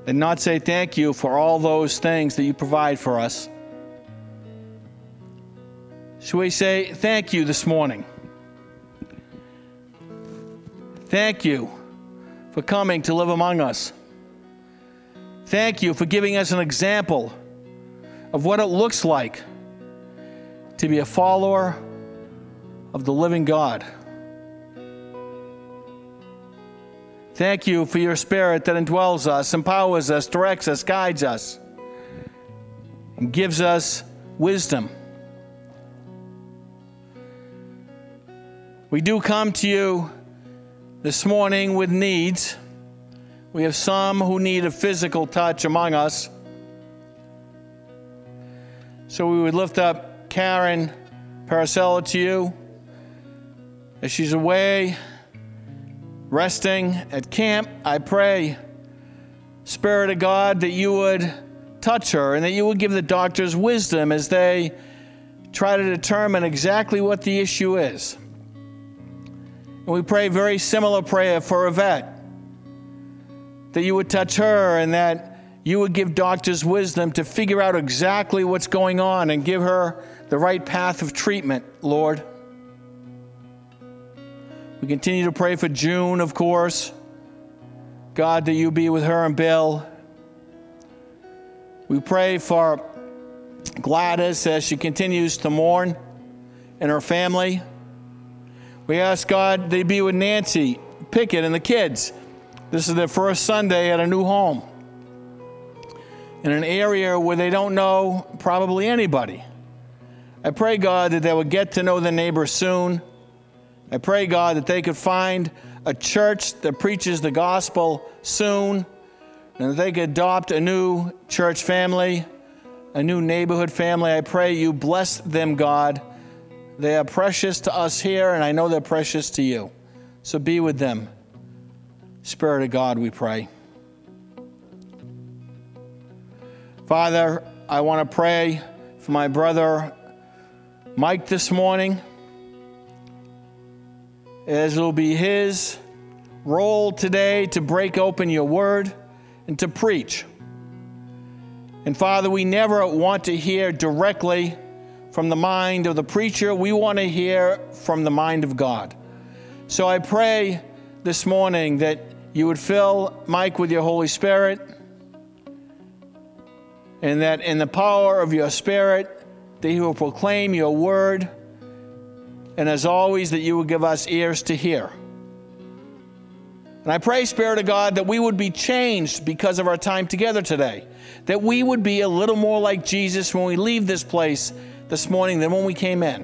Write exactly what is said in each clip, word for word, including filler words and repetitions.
and not say thank you for all those things that you provide for us. Should we say thank you this morning? Thank you for coming to live among us. Thank you for giving us an example of what it looks like to be a follower of the living God. Thank you for your Spirit that indwells us, empowers us, directs us, guides us, and gives us wisdom. We do come to you this morning with needs. We have some who need a physical touch among us. So we would lift up Karen Paracella to you as she's away, resting at camp. I pray, Spirit of God, that you would touch her and that you would give the doctors wisdom as they try to determine exactly what the issue is. And we pray a very similar prayer for Yvette, that you would touch her and that you would give doctors wisdom to figure out exactly what's going on and give her the right path of treatment, Lord. We continue to pray for June, of course. God, that you be with her and Bill. We pray for Gladys as she continues to mourn and her family. We ask God that you be with Nancy Pickett and the kids. This is their first Sunday at a new home in an area where they don't know probably anybody. I pray, God, that they would get to know the neighbors soon. I pray, God, that they could find a church that preaches the gospel soon, and that they could adopt a new church family, a new neighborhood family. I pray you bless them, God. They are precious to us here, and I know they're precious to you. So be with them. Spirit of God, we pray. Father, I want to pray for my brother Mike this morning, as it will be his role today to break open your word and to preach. And Father, we never want to hear directly from the mind of the preacher. We want to hear from the mind of God. So I pray this morning that you would fill Mike with your Holy Spirit, and that in the power of your Spirit, that he will proclaim your word, and as always, that you will give us ears to hear. And I pray, Spirit of God, that we would be changed because of our time together today, that we would be a little more like Jesus when we leave this place this morning than when we came in.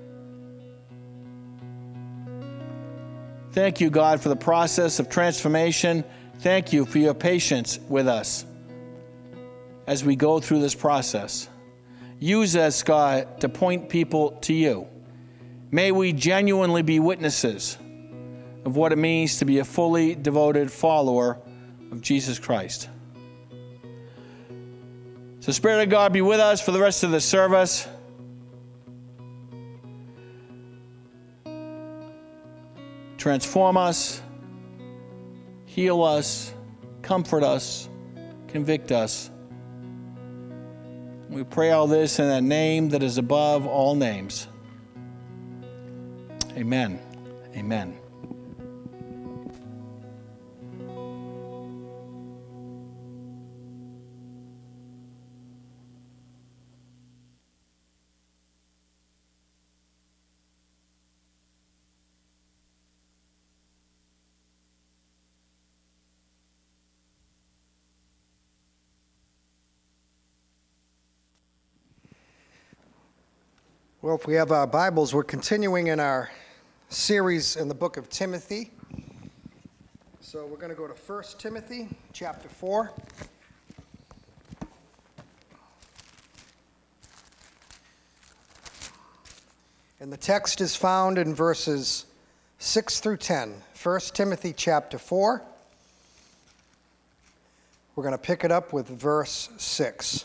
Thank you, God, for the process of transformation. Thank you for your patience with us as we go through this process. Use us, God, to point people to you. May we genuinely be witnesses of what it means to be a fully devoted follower of Jesus Christ. So, Spirit of God, be with us for the rest of the service. Transform us, heal us, comfort us, convict us. We pray all this in that name that is above all names. Amen. Amen. Well, if we have our Bibles, we're continuing in our series in the book of Timothy. So we're going to go to First Timothy chapter four. And the text is found in verses six through ten. First Timothy chapter four. We're going to pick it up with verse six.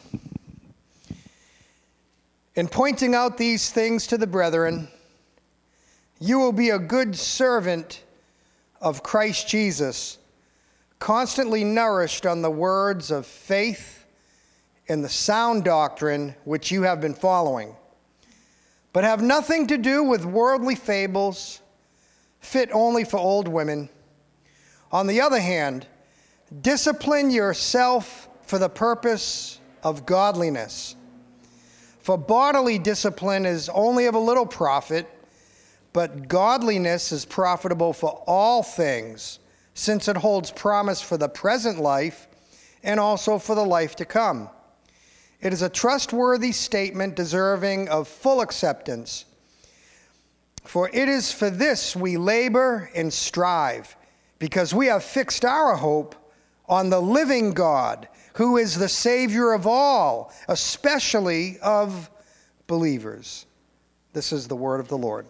In pointing out these things to the brethren, you will be a good servant of Christ Jesus, constantly nourished on the words of faith and the sound doctrine which you have been following, but have nothing to do with worldly fables fit only for old women. On the other hand, discipline yourself for the purpose of godliness. For bodily discipline is only of a little profit, but godliness is profitable for all things, since it holds promise for the present life and also for the life to come. It is a trustworthy statement deserving of full acceptance. For it is for this we labor and strive, because we have fixed our hope on the living God, who is the Savior of all, especially of believers. This is the word of the Lord.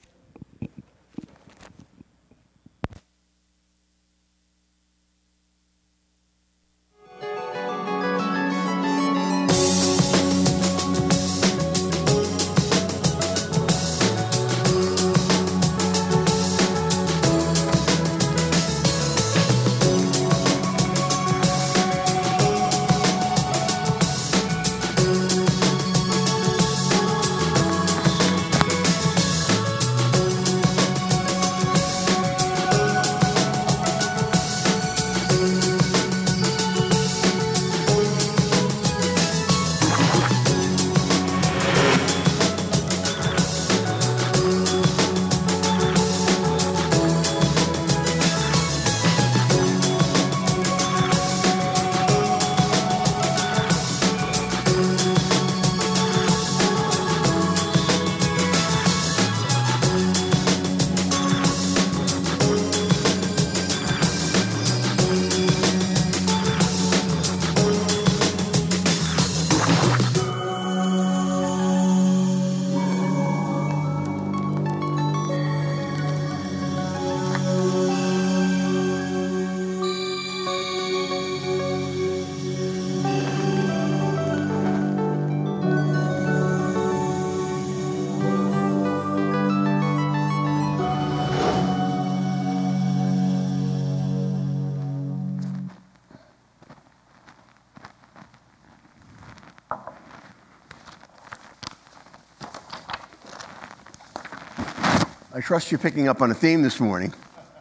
I trust you're picking up on a theme this morning.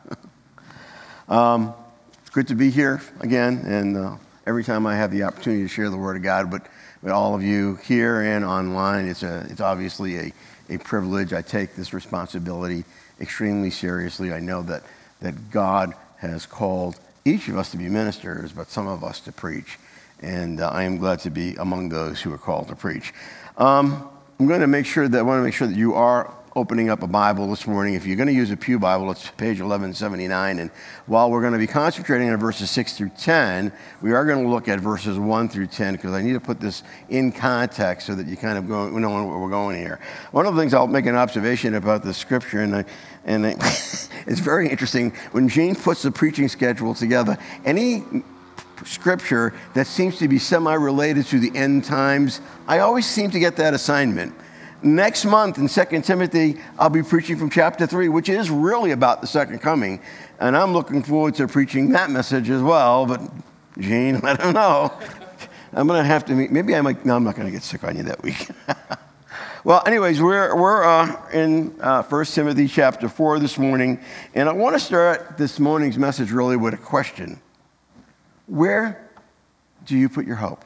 um, it's good to be here again, and uh, every time I have the opportunity to share the Word of God, but with all of you here and online, it's a it's obviously a, a privilege. I take this responsibility extremely seriously. I know that, that God has called each of us to be ministers, but some of us to preach, and uh, I am glad to be among those who are called to preach. Um, I'm going to make sure that I want to make sure that you are opening up a Bible this morning. If you're going to use a pew Bible, it's page eleven seventy-nine. And while we're going to be concentrating on verses six through ten, we are going to look at verses one through ten, because I need to put this in context so that you kind of go, you know where we're going here. One of the things I'll make an observation about the scripture, and I, and I, it's very interesting, when Gene puts the preaching schedule together, any scripture that seems to be semi-related to the end times, I always seem to get that assignment. Next month in Second Timothy, I'll be preaching from chapter three, which is really about the second coming. And I'm looking forward to preaching that message as well. But, Gene, I don't know. I'm going to have to meet, maybe I might, no, I'm not going to get sick on you that week. Well, anyways, we're, we're uh, in uh, First Timothy chapter four this morning. And I want to start this morning's message really with a question. Where do you put your hope?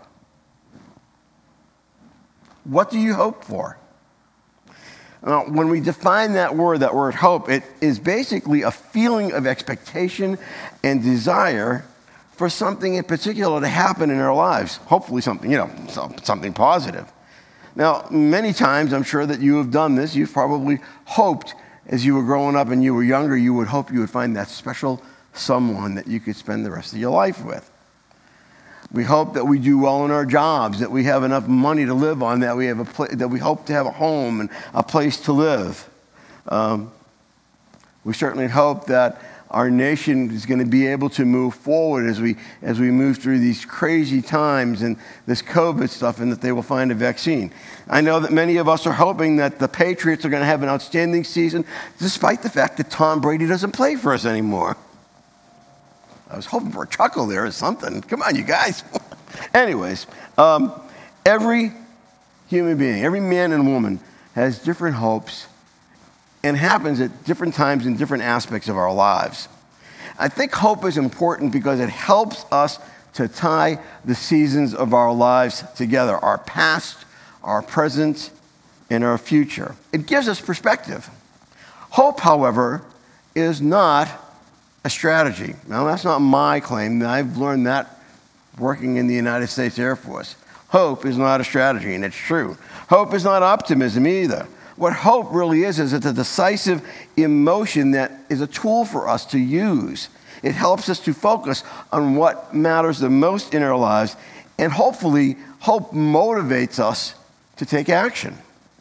What do you hope for? Uh, when we define that word, that word hope, it is basically a feeling of expectation and desire for something in particular to happen in our lives. Hopefully something, you know, something positive. Now, many times, I'm sure that you have done this. You've probably hoped as you were growing up and you were younger, you would hope you would find that special someone that you could spend the rest of your life with. We hope that we do well in our jobs, that we have enough money to live on, that we have a pla- that we hope to have a home and a place to live. Um, we certainly hope that our nation is going to be able to move forward as we as we move through these crazy times and this COVID stuff, and that they will find a vaccine. I know that many of us are hoping that the Patriots are going to have an outstanding season, despite the fact that Tom Brady doesn't play for us anymore. I was hoping for a chuckle there or something. Come on, you guys. Anyways, um, every human being, every man and woman has different hopes and happens at different times in different aspects of our lives. I think hope is important because it helps us to tie the seasons of our lives together, our past, our present, and our future. It gives us perspective. Hope, however, is not a strategy. Now, that's not my claim. I've learned that working in the United States Air Force. Hope is not a strategy, and it's true. Hope is not optimism either. What hope really is, is it's a decisive emotion that is a tool for us to use. It helps us to focus on what matters the most in our lives, and hopefully, hope motivates us to take action.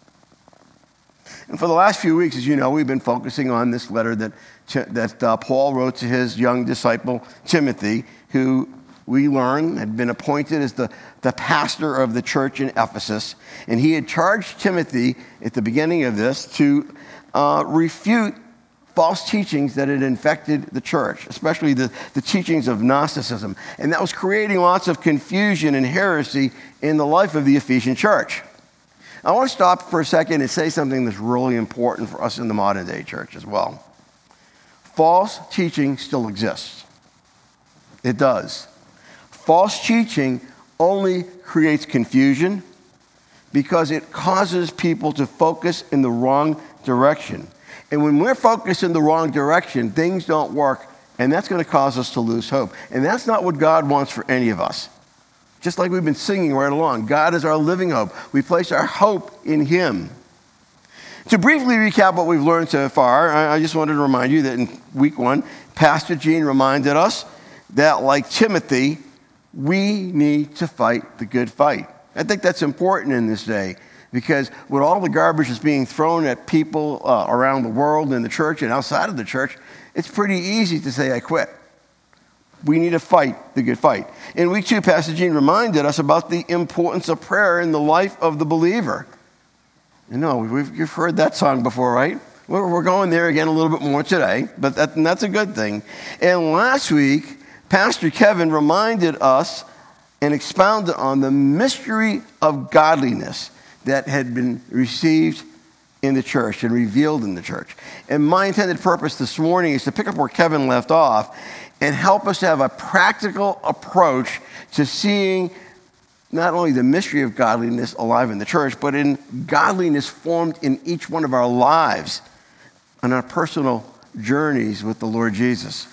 And for the last few weeks, as you know, we've been focusing on this letter that, that uh, Paul wrote to his young disciple, Timothy, who we learn had been appointed as the, the pastor of the church in Ephesus. And he had charged Timothy at the beginning of this to uh, refute false teachings that had infected the church, especially the, the teachings of Gnosticism. And that was creating lots of confusion and heresy in the life of the Ephesian church. I want to stop for a second and say something that's really important for us in the modern day church as well. False teaching still exists. It does. False teaching only creates confusion because it causes people to focus in the wrong direction. And when we're focused in the wrong direction, things don't work, and that's going to cause us to lose hope. And that's not what God wants for any of us. Just like we've been singing right along, God is our living hope. We place our hope in Him. To briefly recap what we've learned so far, I just wanted to remind you that in week one, Pastor Gene reminded us that, like Timothy, we need to fight the good fight. I think that's important in this day because with all the garbage that's being thrown at people uh, around the world in the church and outside of the church, it's pretty easy to say, I quit. We need to fight the good fight. In week two, Pastor Gene reminded us about the importance of prayer in the life of the believer. You know, we've, you've heard that song before, right? We're, we're going there again a little bit more today, but that, and that's a good thing. And last week, Pastor Kevin reminded us and expounded on the mystery of godliness that had been received in the church and revealed in the church. And my intended purpose this morning is to pick up where Kevin left off and help us to have a practical approach to seeing not only the mystery of godliness alive in the church, but in godliness formed in each one of our lives on our personal journeys with the Lord Jesus.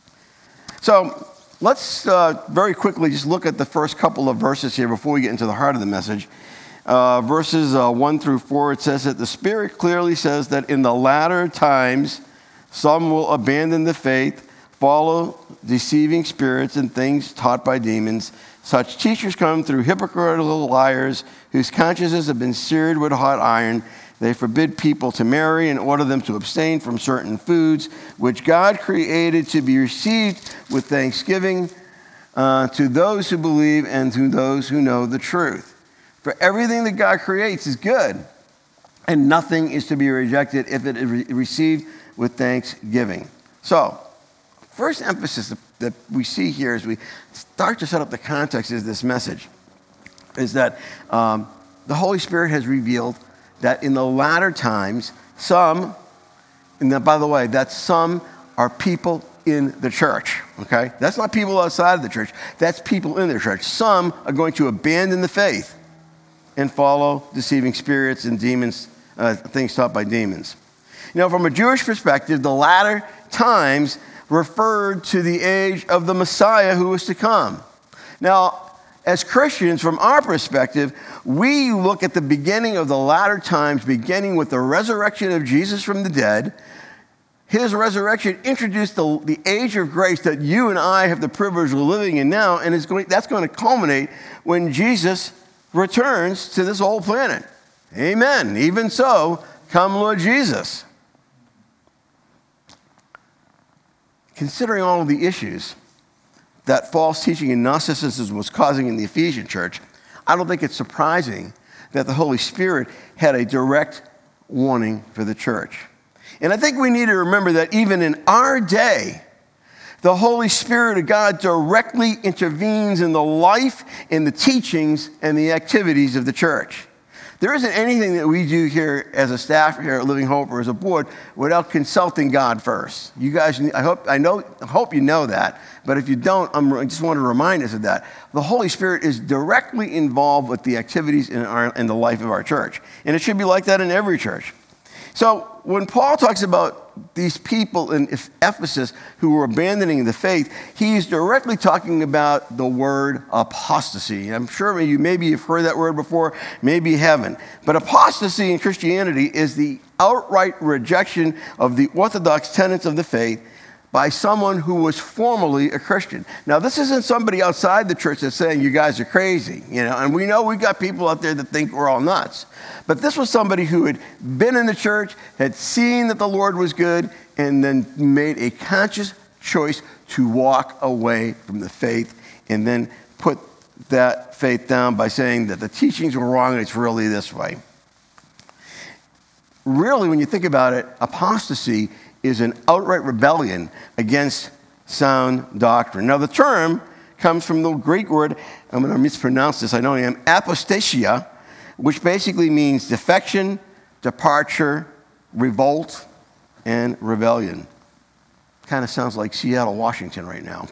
So let's uh, very quickly just look at the first couple of verses here before we get into the heart of the message. Uh, verses uh, one through four, it says that the Spirit clearly says that in the latter times, some will abandon the faith, follow deceiving spirits and things taught by demons. Such teachers come through hypocritical liars whose consciences have been seared with hot iron. They forbid people to marry and order them to abstain from certain foods, which God created to be received with thanksgiving uh, to those who believe and to those who know the truth. For everything that God creates is good, and nothing is to be rejected if it is re- received with thanksgiving. So, first emphasis that we see here as we start to set up the context of this message is that um, the Holy Spirit has revealed that in the latter times, some, and that, by the way, that some are people in the church, okay? That's not people outside of the church. That's people in the church. Some are going to abandon the faith and follow deceiving spirits and demons, uh, things taught by demons. You know, from a Jewish perspective, the latter times referred to the age of the Messiah who was to come. Now, as Christians, from our perspective, we look at the beginning of the latter times, beginning with the resurrection of Jesus from the dead. His resurrection introduced the, the age of grace that you and I have the privilege of living in now, and it's going, that's going to culminate when Jesus returns to this whole planet. Amen. Even so, come Lord Jesus. Considering all of the issues that false teaching and Gnosticism was causing in the Ephesian church, I don't think it's surprising that the Holy Spirit had a direct warning for the church. And I think we need to remember that even in our day, the Holy Spirit of God directly intervenes in the life, in the teachings, and the activities of the church. There isn't anything that we do here as a staff here at Living Hope or as a board without consulting God first. You guys, I hope I know, hope you know that. But if you don't, I'm, I just want to remind us of that. The Holy Spirit is directly involved with the activities in, our, in the life of our church, and it should be like that in every church. So when Paul talks about these people in Ephesus who were abandoning the faith, he's directly talking about the word apostasy. I'm sure you maybe you've heard that word before, maybe you haven't. But apostasy in Christianity is the outright rejection of the orthodox tenets of the faith by someone who was formerly a Christian. Now, this isn't somebody outside the church that's saying you guys are crazy, you know, and we know we got people out there that think we're all nuts. But this was somebody who had been in the church, had seen that the Lord was good, and then made a conscious choice to walk away from the faith and then put that faith down by saying that the teachings were wrong and it's really this way. Really, when you think about it, apostasy is an outright rebellion against sound doctrine. Now, the term comes from the Greek word, I'm going to mispronounce this, I know I am, apostasia, which basically means defection, departure, revolt, and rebellion. Kind of sounds like Seattle, Washington right now.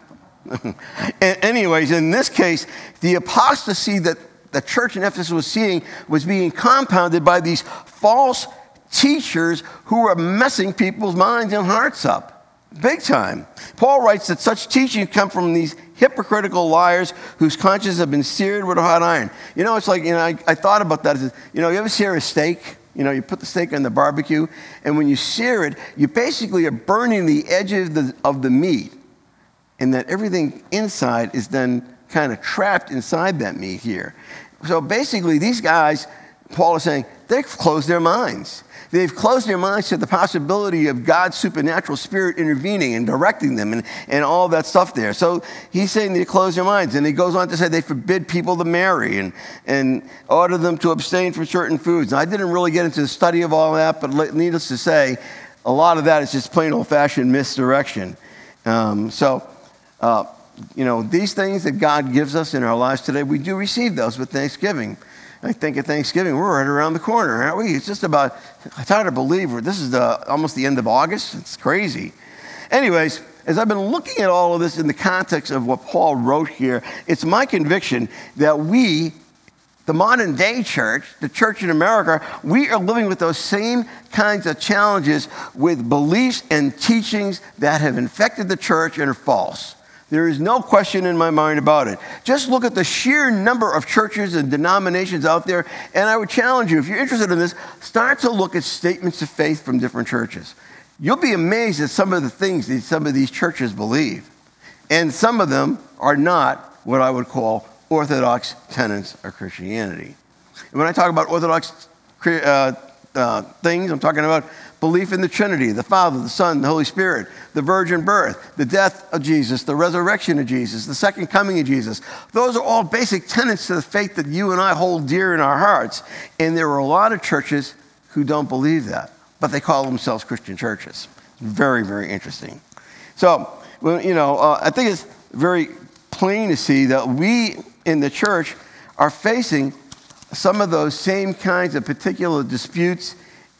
Anyways, in this case, the apostasy that the church in Ephesus was seeing was being compounded by these false teachers who were messing people's minds and hearts up, big time. Paul writes that such teaching come from these hypocritical liars whose consciences have been seared with a hot iron. You know, it's like, you know, I, I thought about that. You know, you ever sear a steak? You know, you put the steak on the barbecue, and when you sear it, you basically are burning the edges of the, of the meat, and that everything inside is then kind of trapped inside that meat here. So basically, these guys, Paul is saying, they've closed their minds. They've closed their minds to the possibility of God's supernatural spirit intervening and directing them and, and all that stuff there. So he's saying they close their minds. And he goes on to say they forbid people to marry and, and order them to abstain from certain foods. Now, I didn't really get into the study of all that, but needless to say, a lot of that is just plain old-fashioned misdirection. Um, so, uh, you know, these things that God gives us in our lives today, we do receive those with thanksgiving. I think at Thanksgiving, we're right around the corner, aren't we? It's just about, it's hard to believe, this is the, almost the end of August. It's crazy. Anyways, as I've been looking at all of this in the context of what Paul wrote here, it's my conviction that we, the modern day church, the church in America, we are living with those same kinds of challenges with beliefs and teachings that have infected the church and are false. There is no question in my mind about it. Just look at the sheer number of churches and denominations out there, and I would challenge you, if you're interested in this, start to look at statements of faith from different churches. You'll be amazed at some of the things that some of these churches believe. And some of them are not what I would call orthodox tenets of Christianity. And when I talk about orthodox uh, uh, things, I'm talking about belief in the Trinity, the Father, the Son, the Holy Spirit, the virgin birth, the death of Jesus, the resurrection of Jesus, the second coming of Jesus. Those are all basic tenets to the faith that you and I hold dear in our hearts. And there are a lot of churches who don't believe that, but they call themselves Christian churches. Very, very interesting. So, well, you know, uh, I think it's very plain to see that we in the church are facing some of those same kinds of particular disputes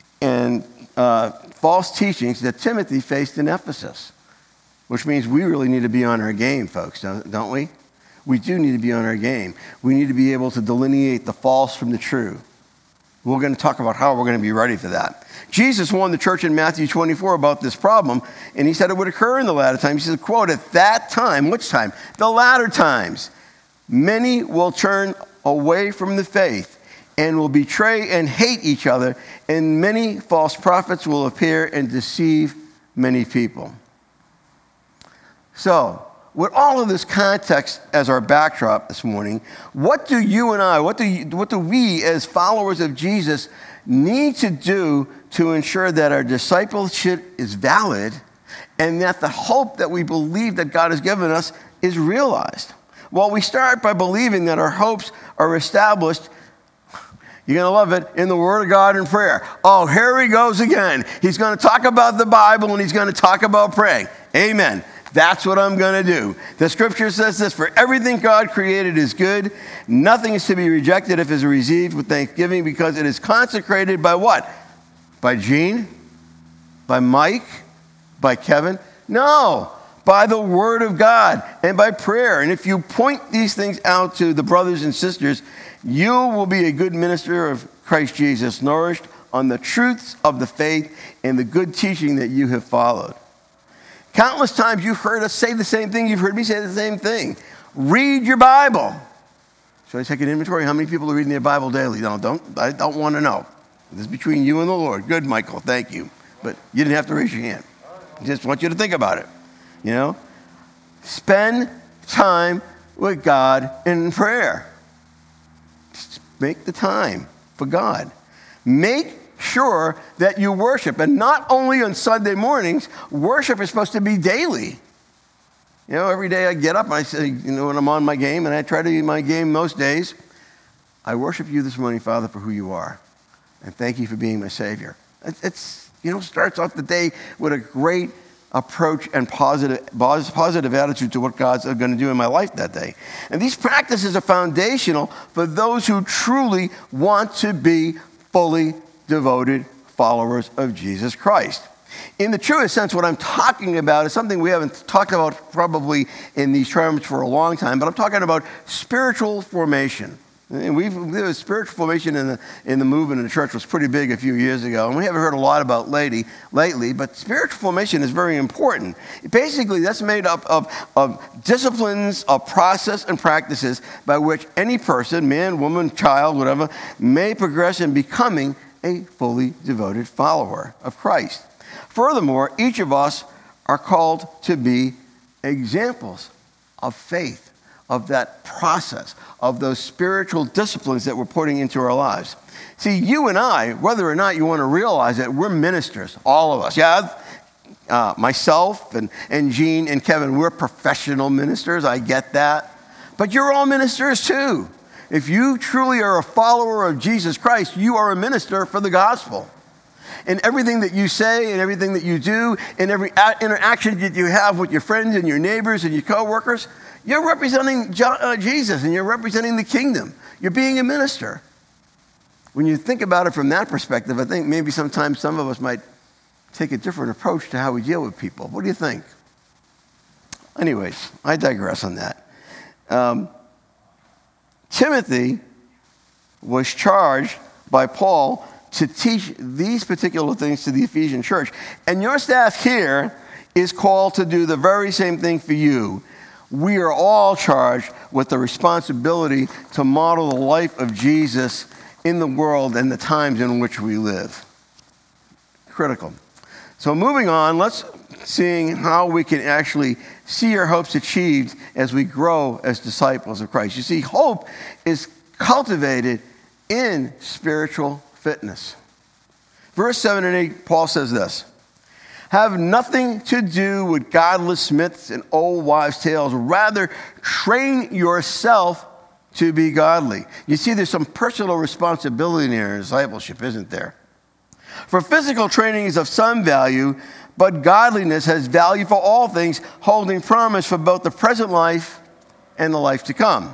and Uh, false teachings that Timothy faced in Ephesus, which means we really need to be on our game, folks, don't, don't we? We do need to be on our game. We need to be able to delineate the false from the true. We're going to talk about how we're going to be ready for that. Jesus warned the church in Matthew twenty-four about this problem, and he said it would occur in the latter times. He said, quote, at that time, which time? The latter times, many will turn away from the faith and will betray and hate each other, and many false prophets will appear and deceive many people. So, with all of this context as our backdrop this morning, what do you and I, what do you, what do we as followers of Jesus need to do to ensure that our discipleship is valid and that the hope that we believe that God has given us is realized? Well, we start by believing that our hopes are established. You're going to love it, in the Word of God and prayer. Oh, here he goes again. He's going to talk about the Bible and he's going to talk about praying. Amen. That's what I'm going to do. The scripture says this, for everything God created is good. Nothing is to be rejected if it is received with thanksgiving because it is consecrated by what? By Gene? By Mike? By Kevin? No, by the word of God and by prayer. And if you point these things out to the brothers and sisters, you will be a good minister of Christ Jesus, nourished on the truths of the faith and the good teaching that you have followed. Countless times you've heard us say the same thing. You've heard me say the same thing. Read your Bible. Should I take an inventory? How many people are reading their Bible daily? No, don't. I don't want to know. This is between you and the Lord. Good, Michael. Thank you. But you didn't have to raise your hand. I just want you to think about it. You know? Spend time with God in prayer. Just make the time for God. Make sure that you worship. And not only on Sunday mornings, worship is supposed to be daily. You know, every day I get up and I say, you know, when I'm on my game, and I try to be my game most days, I worship you this morning, Father, for who you are. And thank you for being my Savior. It's, it's you know, starts off the day with a great approach and positive, positive attitude to what God's going to do in my life that day. And these practices are foundational for those who truly want to be fully devoted followers of Jesus Christ. In the truest sense, what I'm talking about is something we haven't talked about probably in these terms for a long time, but I'm talking about spiritual formation. And we've, there was spiritual formation in the, in the movement in the church was pretty big a few years ago, and we haven't heard a lot about lately, lately, but spiritual formation is very important. Basically, that's made up of, of disciplines, of process and practices by which any person, man, woman, child, whatever, may progress in becoming a fully devoted follower of Christ. Furthermore, each of us are called to be examples of faith, of that process, of those spiritual disciplines that we're putting into our lives. See, you and I, whether or not you want to realize it, we're ministers, all of us. Yeah, uh, myself and, and Gene and Kevin, we're professional ministers. I get that. But you're all ministers too. If you truly are a follower of Jesus Christ, you are a minister for the gospel. And everything that you say and everything that you do and every interaction that you have with your friends and your neighbors and your coworkers, you're representing Jesus and you're representing the kingdom. You're being a minister. When you think about it from that perspective, I think maybe sometimes some of us might take a different approach to how we deal with people. What do you think? Anyways, I digress on that. Um, Timothy was charged by Paul to teach these particular things to the Ephesian church. And your staff here is called to do the very same thing for you. We are all charged with the responsibility to model the life of Jesus in the world and the times in which we live. Critical. So moving on, let's see how we can actually see our hopes achieved as we grow as disciples of Christ. You see, hope is cultivated in spiritual fitness. Verse seven and eight, Paul says this: have nothing to do with godless myths and old wives' tales. Rather, train yourself to be godly. You see, there's some personal responsibility in your discipleship, isn't there? For physical training is of some value, but godliness has value for all things, holding promise for both the present life and the life to come.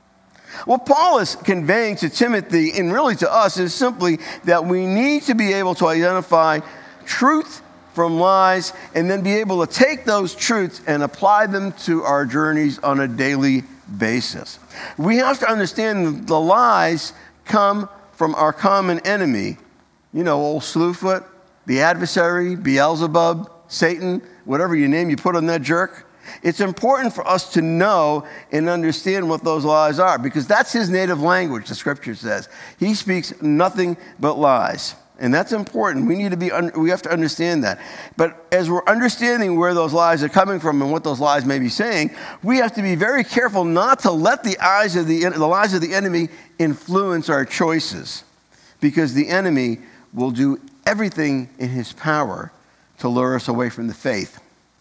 What Paul is conveying to Timothy, and really to us, is simply that we need to be able to identify truth from lies, and then be able to take those truths and apply them to our journeys on a daily basis. We have to understand the lies come from our common enemy. You know, old Slewfoot, the adversary, Beelzebub, Satan, whatever your name you put on that jerk. It's important for us to know and understand what those lies are, because that's his native language, the scripture says. He speaks nothing but lies. And that's important. We need to be, we have to understand that. But as we're understanding where those lies are coming from and what those lies may be saying, we have to be very careful not to let the eyes of the, the lies of the enemy influence our choices, because the enemy will do everything in his power to lure us away from the faith.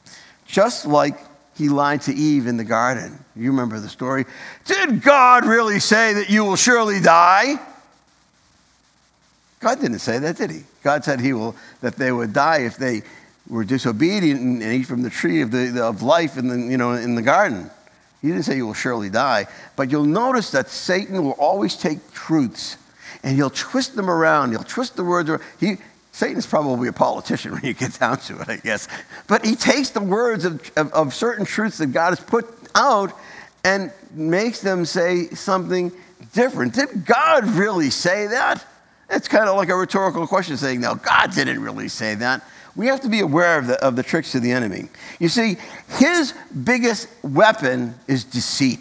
Just like he lied to Eve in the garden. You remember the story. Did God really say that you will surely die? God didn't say that, did he? God said he will, that they would die if they were disobedient and eat from the tree of, the, of life in the, you know, in the garden. He didn't say you will surely die. But you'll notice that Satan will always take truths and he'll twist them around. He'll twist the words around. He, Satan's probably a politician when you get down to it, I guess. But he takes the words of, of, of certain truths that God has put out and makes them say something different. Did God really say that? It's kind of like a rhetorical question saying, no, God didn't really say that. We have to be aware of the, of the tricks of the enemy. You see, his biggest weapon is deceit.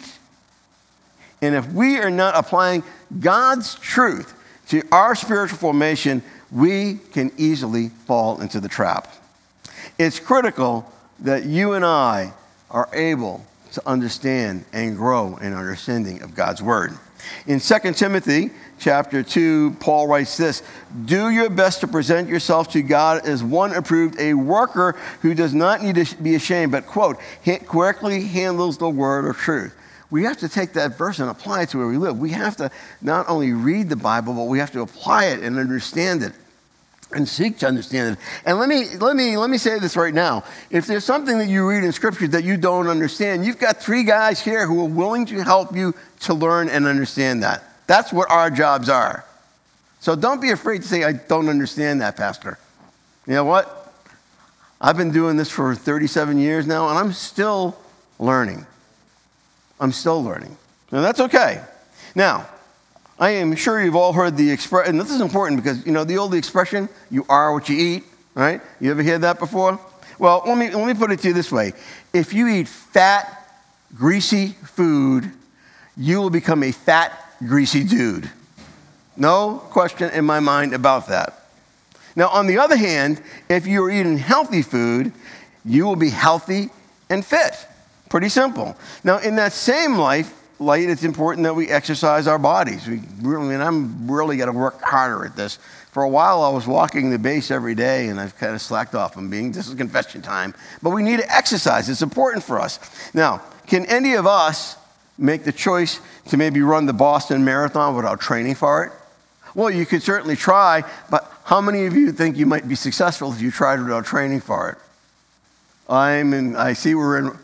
And if we are not applying God's truth to our spiritual formation, we can easily fall into the trap. It's critical that you and I are able to understand and grow in understanding of God's word. In Second Timothy chapter two, Paul writes this: do your best to present yourself to God as one approved, a worker who does not need to be ashamed, but, quote, correctly handles the word of truth. We have to take that verse and apply it to where we live. We have to not only read the Bible, but we have to apply it and understand it and seek to understand it. And let me let me let me say this right now. If there's something that you read in Scripture that you don't understand, you've got three guys here who are willing to help you to learn and understand that. That's what our jobs are. So don't be afraid to say, I don't understand that, Pastor. You know what? I've been doing this for thirty-seven years now, and I'm still learning. I'm still learning. Now, that's okay. Now, I am sure you've all heard the expression, and this is important because, you know, the old expression, you are what you eat, right? You ever heard that before? Well, let me, let me put it to you this way. If you eat fat, greasy food, you will become a fat, greasy dude. No question in my mind about that. Now, on the other hand, if you're eating healthy food, you will be healthy and fit. Pretty simple. Now, in that same life, light, it's important that we exercise our bodies. We really, and I'm really got to work harder at this. For a while, I was walking the base every day, and I've kind of slacked off on being, this is confession time. But we need to exercise. It's important for us. Now, can any of us make the choice to maybe run the Boston Marathon without training for it? Well, you could certainly try, but how many of you think you might be successful if you tried without training for it? I'm in, I see we're in,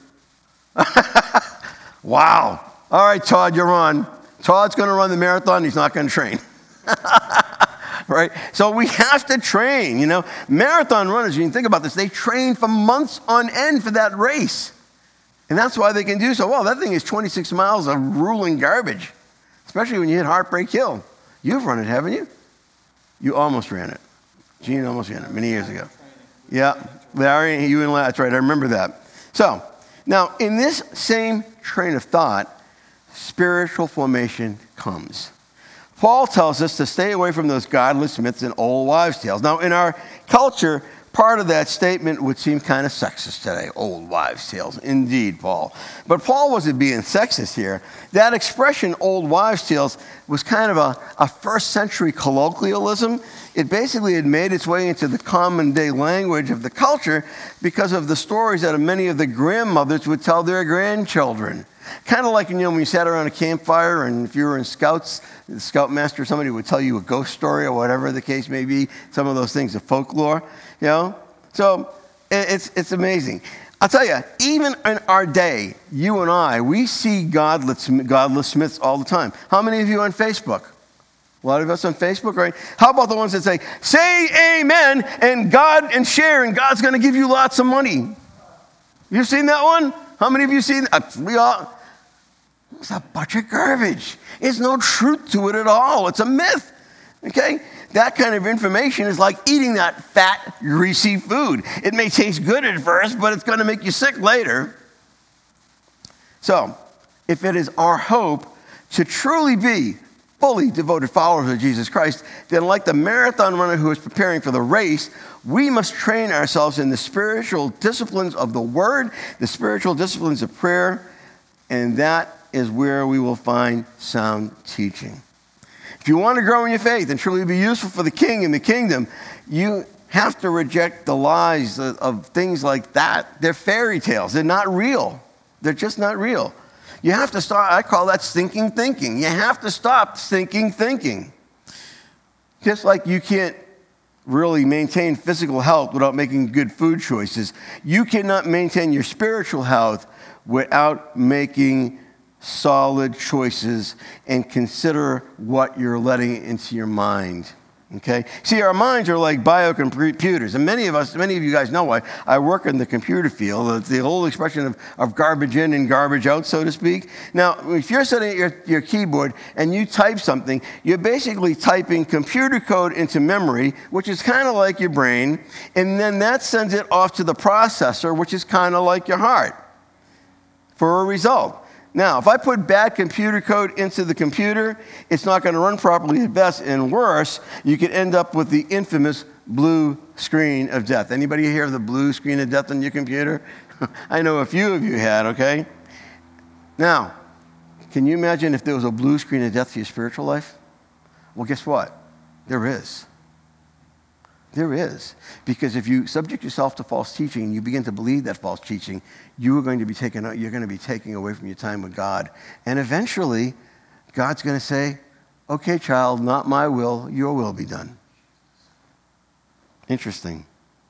wow. All right, Todd, you're on. Todd's going to run the marathon. He's not going to train. Right? So we have to train. You know, marathon runners, you can think about this, they train for months on end for that race. And that's why they can do so well. That thing is twenty-six miles of ruling garbage, especially when you hit Heartbreak Hill. You've run it, haven't you? You almost ran it. Gene almost ran it many years ago. Yeah, Larry, you and Larry, that's right, I remember that. So, now, in this same train of thought, spiritual formation comes. Paul tells us to stay away from those godless myths and old wives' tales. Now, in our culture, part of that statement would seem kind of sexist today, old wives' tales. Indeed, Paul. But Paul wasn't being sexist here. That expression, old wives' tales, was kind of a, a first century colloquialism. It basically had made its way into the common day language of the culture because of the stories that many of the grandmothers would tell their grandchildren. Kind of like, you know, when you sat around a campfire and if you were in scouts, the scoutmaster, somebody would tell you a ghost story or whatever the case may be, some of those things of folklore, you know. So it's, it's amazing. I'll tell you, even in our day, you and I, we see godless, godless myths all the time. How many of you on Facebook? A lot of us on Facebook, right? How about the ones that say, say amen and God and share and God's going to give you lots of money? You've seen that one? How many of you seen that? We all, it's a bunch of garbage. There's no truth to it at all. It's a myth, okay? That kind of information is like eating that fat, greasy food. It may taste good at first, but it's going to make you sick later. So, if it is our hope to truly be fully devoted followers of Jesus Christ, then like the marathon runner who is preparing for the race, we must train ourselves in the spiritual disciplines of the Word, the spiritual disciplines of prayer, and that is where we will find sound teaching. If you want to grow in your faith and truly be useful for the King and the kingdom, you have to reject the lies of, of things like that. They're fairy tales. They're not real. They're just not real. You have to start, I call that stinking thinking. You have to stop stinking thinking. Just like you can't really maintain physical health without making good food choices. You cannot maintain your spiritual health without making solid choices and consider what you're letting into your mind. Okay? See, our minds are like biocomputers. And many of us, many of you guys know I, I work in the computer field. It's the whole expression of, of garbage in and garbage out, so to speak. Now, if you're sitting at your, your keyboard and you type something, you're basically typing computer code into memory, which is kind of like your brain, and then that sends it off to the processor, which is kind of like your heart, for a result. Now, if I put bad computer code into the computer, it's not going to run properly at best, and worse, you could end up with the infamous blue screen of death. Anybody hear of the blue screen of death on your computer? I know a few of you had, okay? Now, can you imagine if there was a blue screen of death to your spiritual life? Well, guess what? There is. There is. Because if you subject yourself to false teaching and you begin to believe that false teaching, you are going to be taken, you're going to be taking away from your time with God. And eventually, God's going to say, okay, child, not my will, your will be done. Interesting.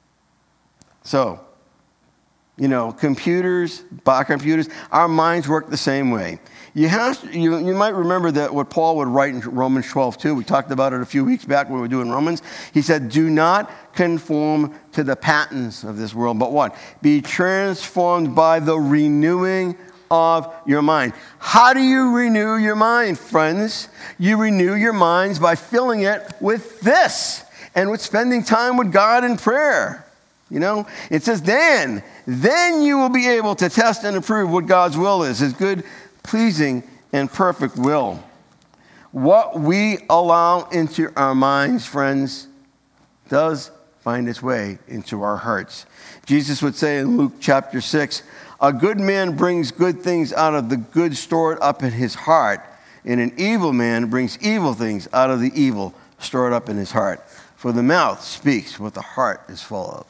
So, you know, computers, bar computers, our minds work the same way. You have to, you, you might remember that what Paul would write in Romans twelve two. We talked about it a few weeks back when we were doing Romans. He said, do not conform to the patterns of this world, but what? Be transformed by the renewing of your mind. How do you renew your mind, friends? You renew your minds by filling it with this and with spending time with God in prayer. You know, it says, then, then you will be able to test and approve what God's will is, his good, pleasing, and perfect will. What we allow into our minds, friends, does find its way into our hearts. Jesus would say in Luke chapter six, a good man brings good things out of the good stored up in his heart, and an evil man brings evil things out of the evil stored up in his heart. For the mouth speaks what the heart is full of.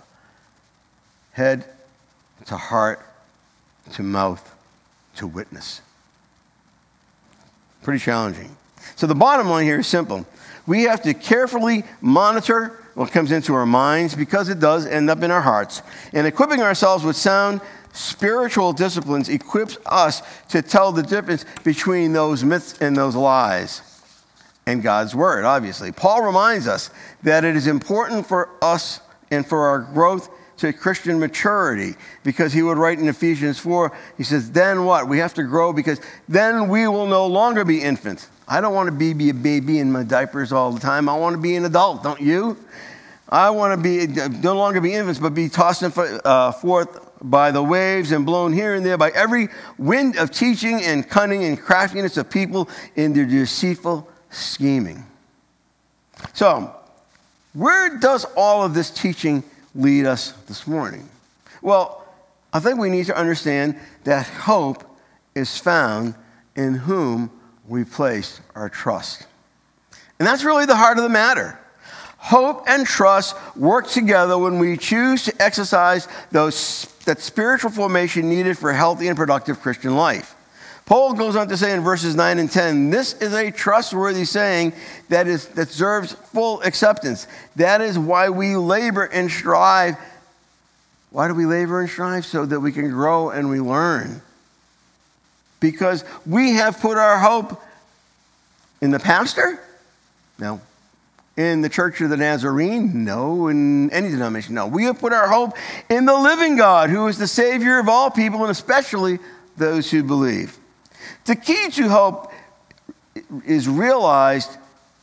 Head to heart to mouth to witness. Pretty challenging. So the bottom line here is simple. We have to carefully monitor what comes into our minds because it does end up in our hearts. And equipping ourselves with sound spiritual disciplines equips us to tell the difference between those myths and those lies and God's word, obviously. Paul reminds us that it is important for us and for our growth to Christian maturity, because he would write in Ephesians four, he says, then what? We have to grow because then we will no longer be infants. I don't want to be, be a baby in my diapers all the time. I want to be an adult, don't you? I want to be no longer be infants, but be tossed uh, forth by the waves and blown here and there by every wind of teaching and cunning and craftiness of people in their deceitful scheming. So, where does all of this teaching lead us this morning? Well, I think we need to understand that hope is found in whom we place our trust. And that's really the heart of the matter. Hope and trust work together when we choose to exercise those, that spiritual formation needed for a healthy and productive Christian life. Paul goes on to say in verses nine and ten, this is a trustworthy saying that is that deserves full acceptance. That is why we labor and strive. Why do we labor and strive? So that we can grow and we learn. Because we have put our hope in the pastor? No. In the Church of the Nazarene? No. In any denomination? No. We have put our hope in the living God, who is the Savior of all people, and especially those who believe. The key to hope is realized,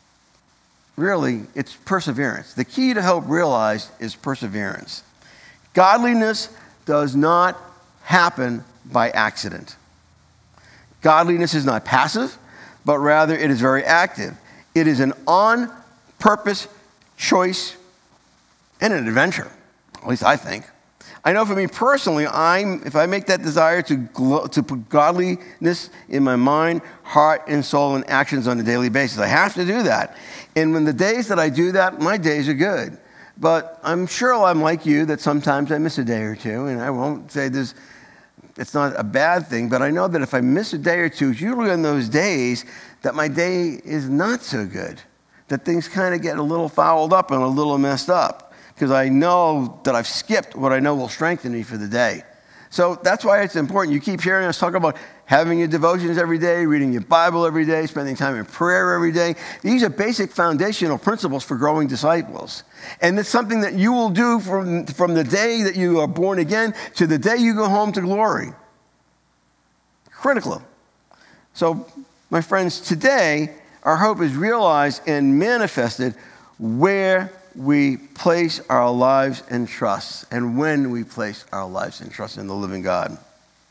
really, it's perseverance. The key to hope realized is perseverance. Godliness does not happen by accident. Godliness is not passive, but rather it is very active. It is an on-purpose choice and an adventure, at least I think. I know for me personally, I'm if I make that desire to glo- to put godliness in my mind, heart, and soul and actions on a daily basis, I have to do that. And when the days that I do that, my days are good. But I'm sure I'm like you, that sometimes I miss a day or two, and I won't say this, it's not a bad thing, but I know that if I miss a day or two, it's usually on those days that my day is not so good. that things kind of get a little fouled up and a little messed up, because I know that I've skipped what I know will strengthen me for the day. So that's why it's important. You keep hearing us talk about having your devotions every day, reading your Bible every day, spending time in prayer every day. These are basic foundational principles for growing disciples. And it's something that you will do from, from the day that you are born again to the day you go home to glory. Critical. So, my friends, today, our hope is realized and manifested where we place our lives and trust, and when we place our lives and trust in the living God.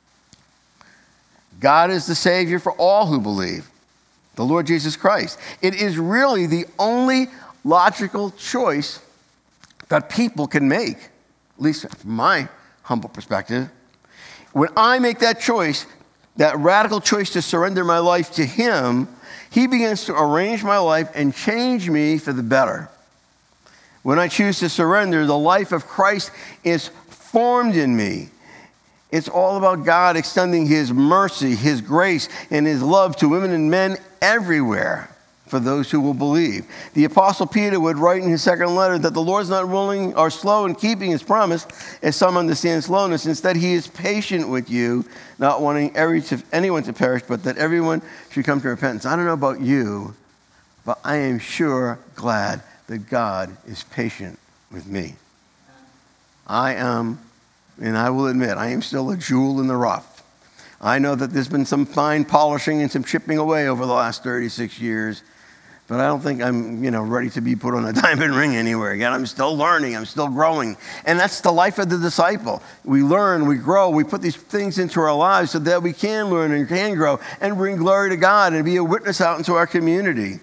God is the Savior for all who believe, the Lord Jesus Christ. It is really the only logical choice that people can make, at least from my humble perspective. When I make that choice, that radical choice to surrender my life to Him, He begins to arrange my life and change me for the better. When I choose to surrender, the life of Christ is formed in me. It's all about God extending His mercy, His grace, and His love to women and men everywhere for those who will believe. The Apostle Peter would write in his second letter that the Lord's not willing or slow in keeping His promise, as some understand slowness. Instead, He is patient with you, not wanting every to, anyone to perish, but that everyone should come to repentance. I don't know about you, but I am sure glad that God is patient with me. I am, and I will admit, I am still a jewel in the rough. I know that there's been some fine polishing and some chipping away over the last thirty-six years, but I don't think I'm, you know, ready to be put on a diamond ring anywhere again. I'm still learning. I'm still growing. And that's the life of the disciple. We learn, we grow, we put these things into our lives so that we can learn and can grow and bring glory to God and be a witness out into our community.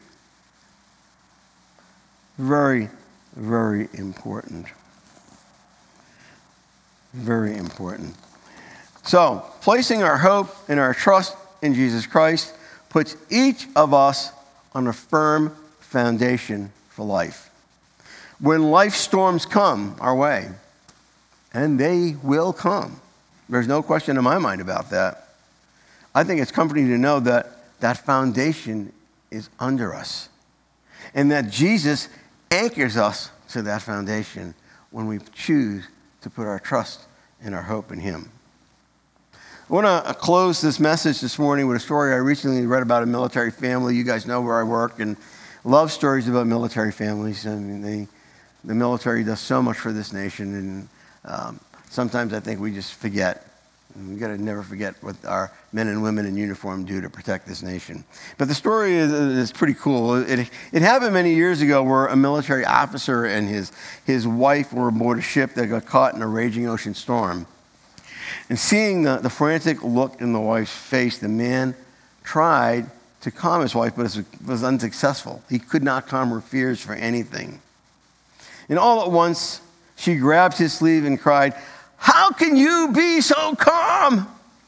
Very, very important. Very important. So, placing our hope and our trust in Jesus Christ puts each of us on a firm foundation for life. When life storms come our way, and they will come, there's no question in my mind about that, I think it's comforting to know that that foundation is under us, and that Jesus anchors us to that foundation when we choose to put our trust and our hope in Him. I want to close this message this morning with a story I recently read about a military family. You guys know where I work and love stories about military families. I mean, they, the military does so much for this nation, and um, sometimes I think we just forget. We've got to never forget what our men and women in uniform do to protect this nation. But the story is, is pretty cool. It, it happened many years ago where a military officer and his, his wife were aboard a ship that got caught in a raging ocean storm. And seeing the, the frantic look in the wife's face, the man tried to calm his wife, but it was unsuccessful. He could not calm her fears for anything. And all at once, she grabbed his sleeve and cried, "How can you be so calm?"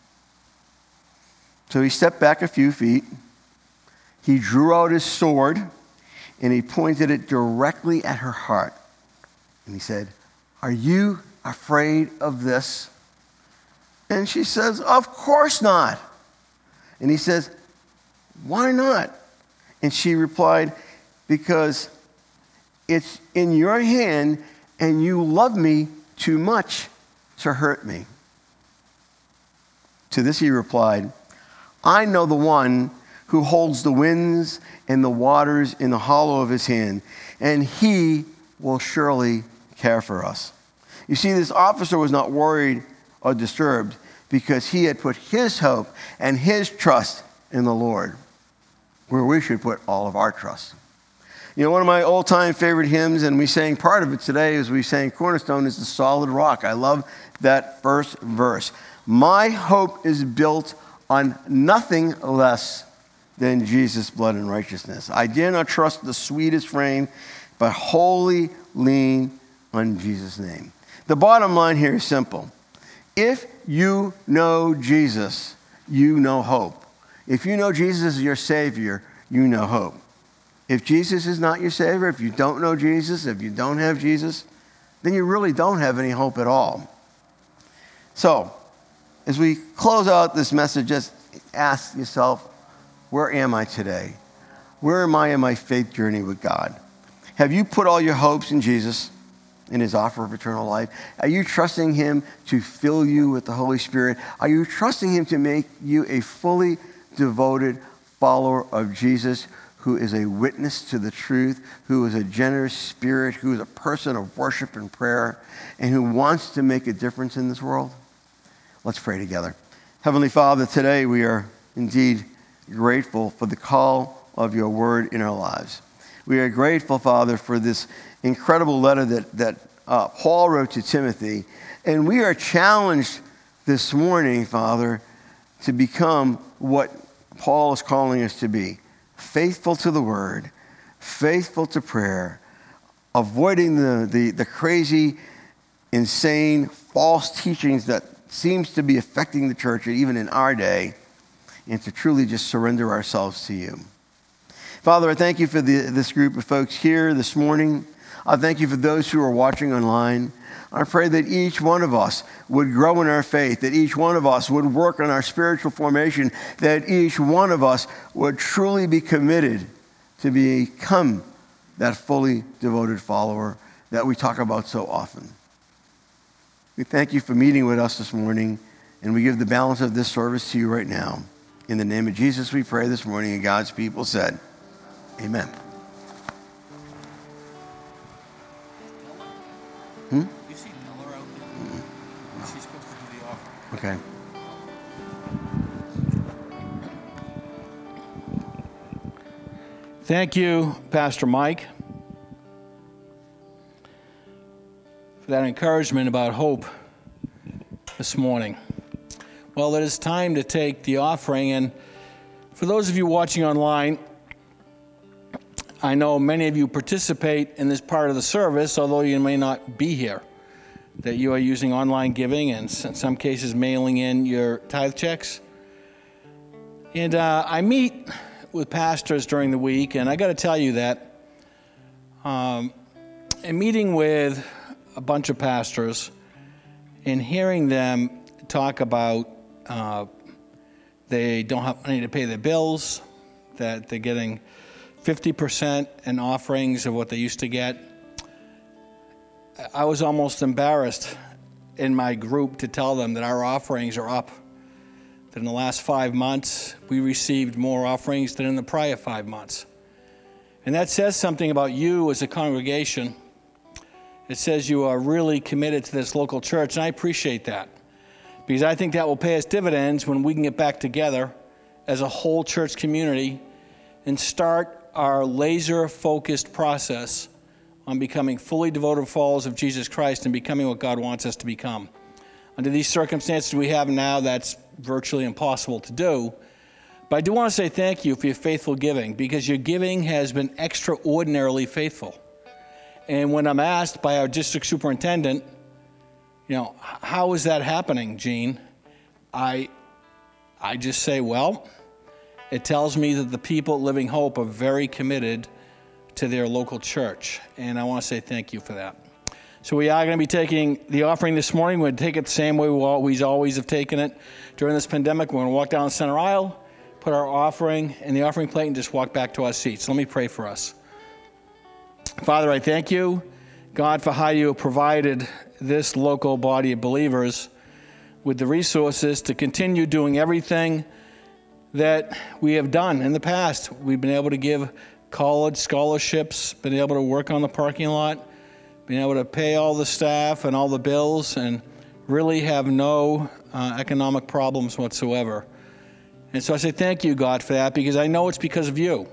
So he stepped back a few feet. He drew out his sword, and he pointed it directly at her heart. And he said, "Are you afraid of this?" And she says, "Of course not." And he says, "Why not?" And she replied, "Because it's in your hand, and you love me too much to hurt me." To this he replied, "I know the one who holds the winds and the waters in the hollow of his hand, and he will surely care for us." You see, this officer was not worried or disturbed because he had put his hope and his trust in the Lord, where we should put all of our trust. You know, one of my old-time favorite hymns, and we sang part of it today as we sang Cornerstone, is "The Solid Rock." I love that first verse. My hope is built on nothing less than Jesus' blood and righteousness. I dare not trust the sweetest frame, but wholly lean on Jesus' name. The bottom line here is simple. If you know Jesus, you know hope. If you know Jesus is your Savior, you know hope. If Jesus is not your Savior, if you don't know Jesus, if you don't have Jesus, then you really don't have any hope at all. So, as we close out this message, just ask yourself, where am I today? Where am I in my faith journey with God? Have you put all your hopes in Jesus, in his offer of eternal life? Are you trusting him to fill you with the Holy Spirit? Are you trusting him to make you a fully devoted follower of Jesus, who is a witness to the truth, who is a generous spirit, who is a person of worship and prayer, and who wants to make a difference in this world? Let's pray together. Heavenly Father, today we are indeed grateful for the call of your word in our lives. We are grateful, Father, for this incredible letter that, that uh, Paul wrote to Timothy. And we are challenged this morning, Father, to become what Paul is calling us to be. Faithful to the word, faithful to prayer, avoiding the, the, the crazy, insane, false teachings that seems to be affecting the church even in our day, and to truly just surrender ourselves to you. Father, I thank you for the, this group of folks here this morning. I thank you for those who are watching online. I pray that each one of us would grow in our faith, that each one of us would work on our spiritual formation, that each one of us would truly be committed to become that fully devoted follower that we talk about so often. We thank you for meeting with us this morning, and we give the balance of this service to you right now. In the name of Jesus, we pray this morning, and God's people said, amen. Hmm? You see Miller out there? Mm-hmm. She's supposed to do the offering. Okay. Thank you, Pastor Mike, for that encouragement about hope this morning. Well, it is time to take the offering, and for those of you watching online, I know many of you participate in this part of the service, although you may not be here, that you are using online giving and in some cases mailing in your tithe checks. And uh, I meet with pastors during the week, and I got to tell you that um, in meeting with a bunch of pastors and hearing them talk about uh, they don't have money to pay their bills, that they're getting fifty percent in offerings of what they used to get. I was almost embarrassed in my group to tell them that our offerings are up. That in the last five months, we received more offerings than in the prior five months. And that says something about you as a congregation. It says you are really committed to this local church, and I appreciate that. Because I think that will pay us dividends when we can get back together as a whole church community and start our laser-focused process on becoming fully devoted followers of Jesus Christ and becoming what God wants us to become. Under these circumstances we have now, that's virtually impossible to do. But I do want to say thank you for your faithful giving, because your giving has been extraordinarily faithful. And when I'm asked by our district superintendent, you know, how is that happening, Gene? I, I just say, well, it tells me that the people at Living Hope are very committed to their local church, and I want to say thank you for that. So we are going to be taking the offering this morning. We're going to take it the same way we always, always have taken it during this pandemic. We're going to walk down the center aisle, put our offering in the offering plate, and just walk back to our seats. Let me pray for us. Father, I thank you, God, for how you have provided this local body of believers with the resources to continue doing everything that we have done in the past. We've been able to give college scholarships, been able to work on the parking lot, been able to pay all the staff and all the bills, and really have no uh, economic problems whatsoever. And so I say thank you, God, for that, because I know it's because of you.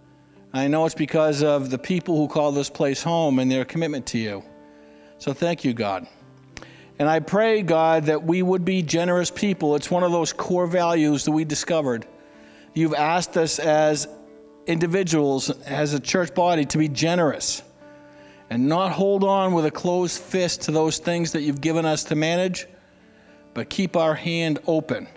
I know it's because of the people who call this place home and their commitment to you. So thank you, God. And I pray, God, that we would be generous people. It's one of those core values that we discovered. You've asked us as individuals, as a church body, to be generous and not hold on with a closed fist to those things that you've given us to manage, but keep our hand open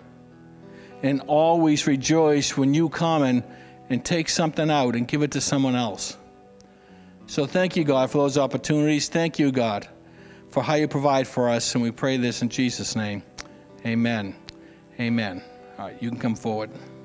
and always rejoice when you come and, and take something out and give it to someone else. So thank you, God, for those opportunities. Thank you, God, for how you provide for us, and we pray this in Jesus' name. Amen. Amen. All right, you can come forward.